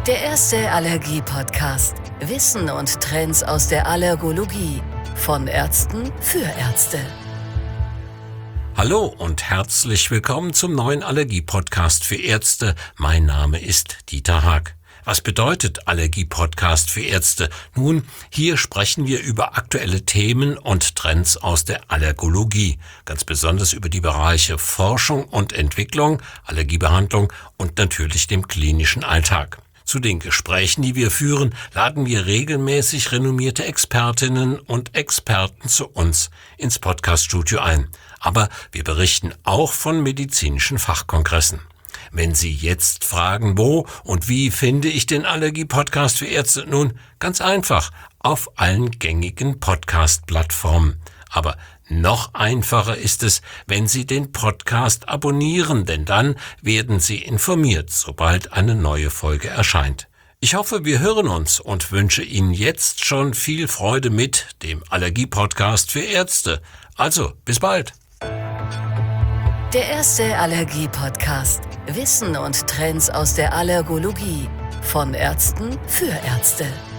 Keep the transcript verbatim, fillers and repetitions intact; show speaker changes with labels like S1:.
S1: Der erste Allergie-Podcast. Wissen und Trends aus der Allergologie. Von Ärzten für Ärzte.
S2: Hallo und herzlich willkommen zum neuen Allergie-Podcast für Ärzte. Mein Name ist Dieter Haag. Was bedeutet Allergie-Podcast für Ärzte? Nun, hier sprechen wir über aktuelle Themen und Trends aus der Allergologie, ganz besonders über die Bereiche Forschung und Entwicklung, Allergiebehandlung und natürlich dem klinischen Alltag. Zu den Gesprächen, die wir führen, laden wir regelmäßig renommierte Expertinnen und Experten zu uns ins Podcaststudio ein. Aber wir berichten auch von medizinischen Fachkongressen. Wenn Sie jetzt fragen, wo und wie finde ich den Allergie-Podcast für Ärzte? Nun, ganz einfach, auf allen gängigen Podcast-Plattformen. Aber noch einfacher ist es, wenn Sie den Podcast abonnieren, denn dann werden Sie informiert, sobald eine neue Folge erscheint. Ich hoffe, wir hören uns und wünsche Ihnen jetzt schon viel Freude mit dem Allergie-Podcast für Ärzte. Also, bis bald.
S1: Der erste Allergie-Podcast. Wissen und Trends aus der Allergologie. Von Ärzten für Ärzte.